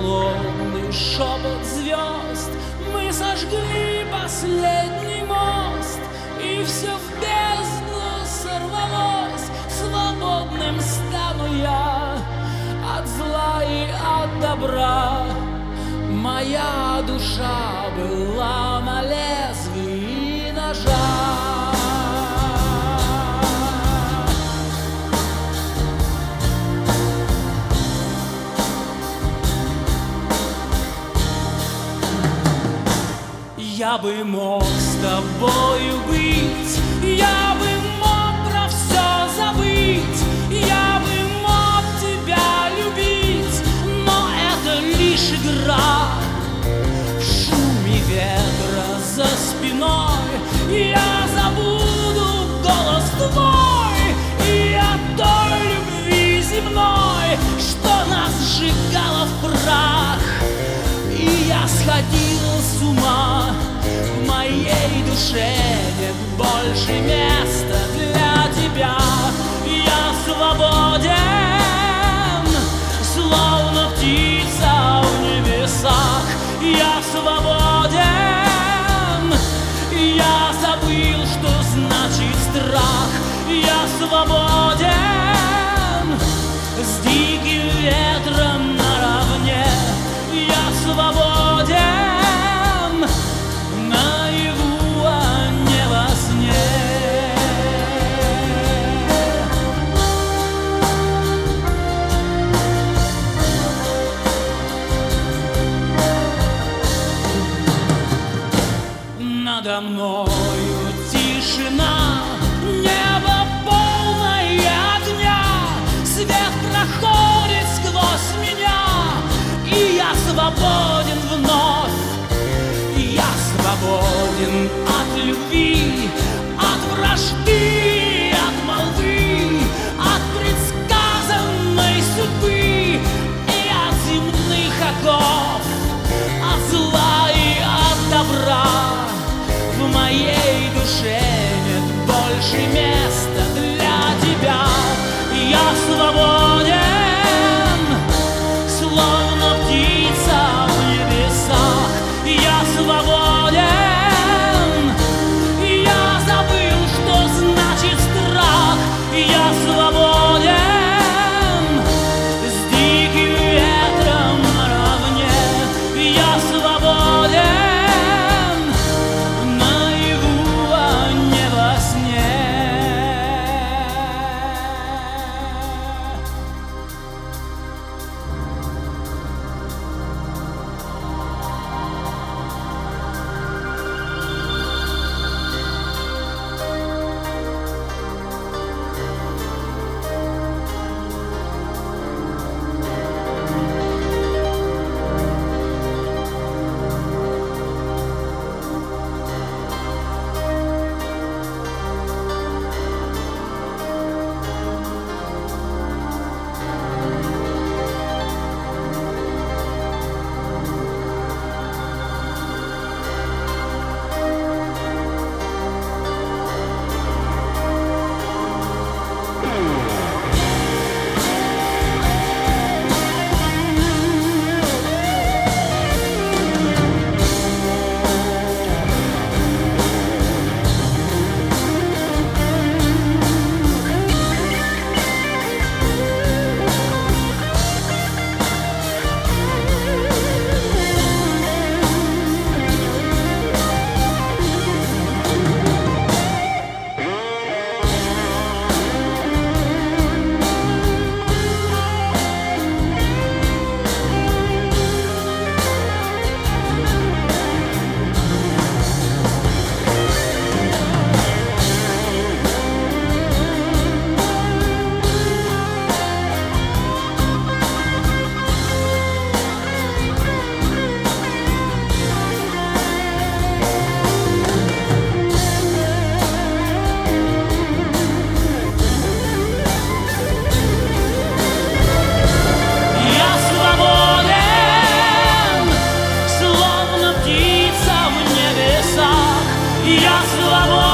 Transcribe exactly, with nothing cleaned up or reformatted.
холодный шепот звезд. Мы сожгли последний мост, и все в бездну сорвалось. Свободным стану я от зла и от добра. Моя душа была на лезвии ножа. Я бы мог с тобою быть, я бы мог про все забыть, я бы мог тебя любить, но это лишь игра. В шуме ветра за спиной я забуду голос твой и о той любви земной, что нас сжигала в прах. И я сходил с ума, в моей душе нет больше места для тебя. Я свободен, словно птица в небесах. Я свободен, я забыл, что значит страх. Я свободен, с диким ветром наравне. Я свободен, наяву, а не во сне. Надо мною тишина, небо полное огня. Свет проходит сквозь меня, и я свободен вновь. Я свободен от любви, от вражды, от молвы, от предсказанной судьбы и от земных оков, от зла и от добра. В моей душе нет больше места для тебя. Я свободен, словно птица в небесах. Я свободен, я забыл, что значит страх. Я свободен, с диким ветром наравне. Я свободен, наяву, а не во сне. Я свободен.